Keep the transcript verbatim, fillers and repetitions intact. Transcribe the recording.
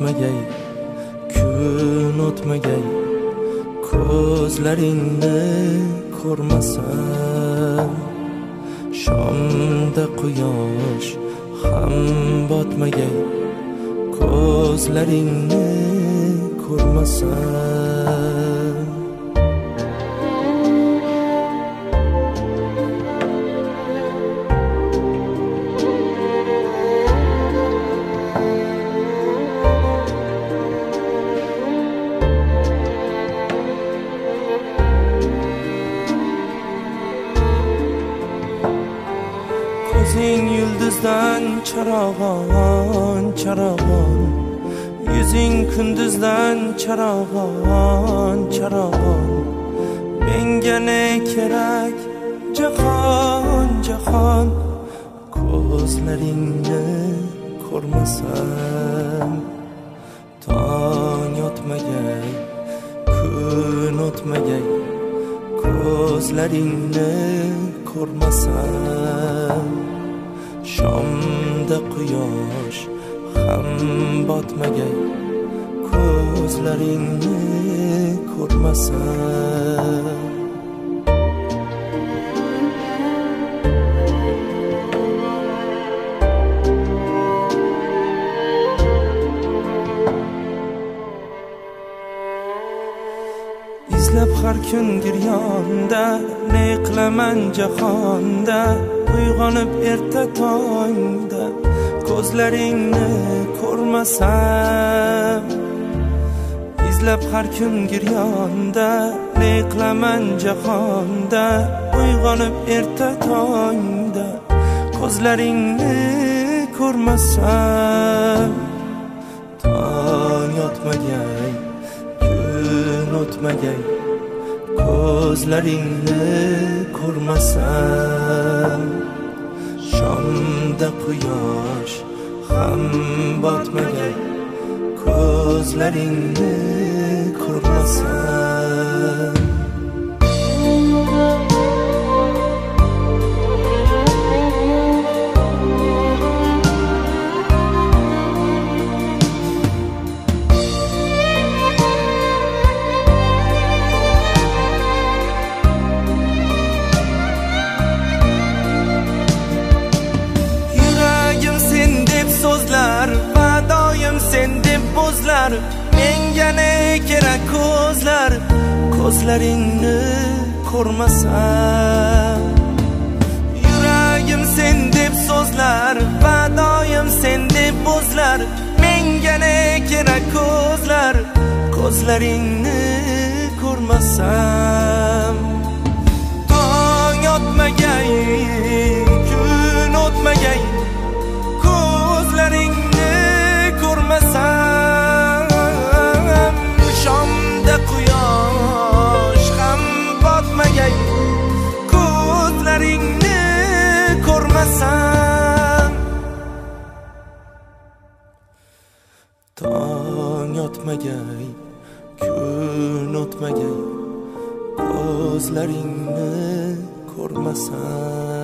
o'tmagay, kun o'tmagay, ko'zlaringni ko'rmasam, shomda quyosh ham botmagay, ko'zlaringni ko'rmasam. Ko'zing yulduzdan charog'on, charog'on, yuzing kunduzdan charog'on, charog'on. Menga ne kerak jahon, jahon, ko'zlaringni ko'rmasam. Tong otmagay, kun o'tmagay, ko'zlaringni ko'rmasam, shomda quyosh ham botmagay, ko'zlaringni ko'rmasam. Izlab har kun giryonda, ne qilaman jahonda, uyg'onib erta tongda, ko'zlaringni ko'rmasam. Izlab har kun giryonda, ne qilaman jahonda, uyg'onib erta tongda, ko'zlaringni ko'rmasam. Tong otmagay, kun o'tmagay, ko'zlaringni ko'rmasam, shomda quyosh ham botmagay, ko'zlaringni ko'rmasam. Va doim sen deb bo'zlar, menga ne kerak ko'zlar, ko'zlaringni ko'rmasam. Yuragim sen deb so'zlar, va doim sen deb bo'zlar, menga ne kerak ko'zlar, ko'zlaringni ko'rmasam. Tong otmagay, kun o'tmagay, ko'zlaringni ko'rmasam, shomda quyosh ham botmagay, ko'zlaringni ko'rmasam. Tong otmagay, kun o'tmagay, ko'zlaringni ko'rmasam.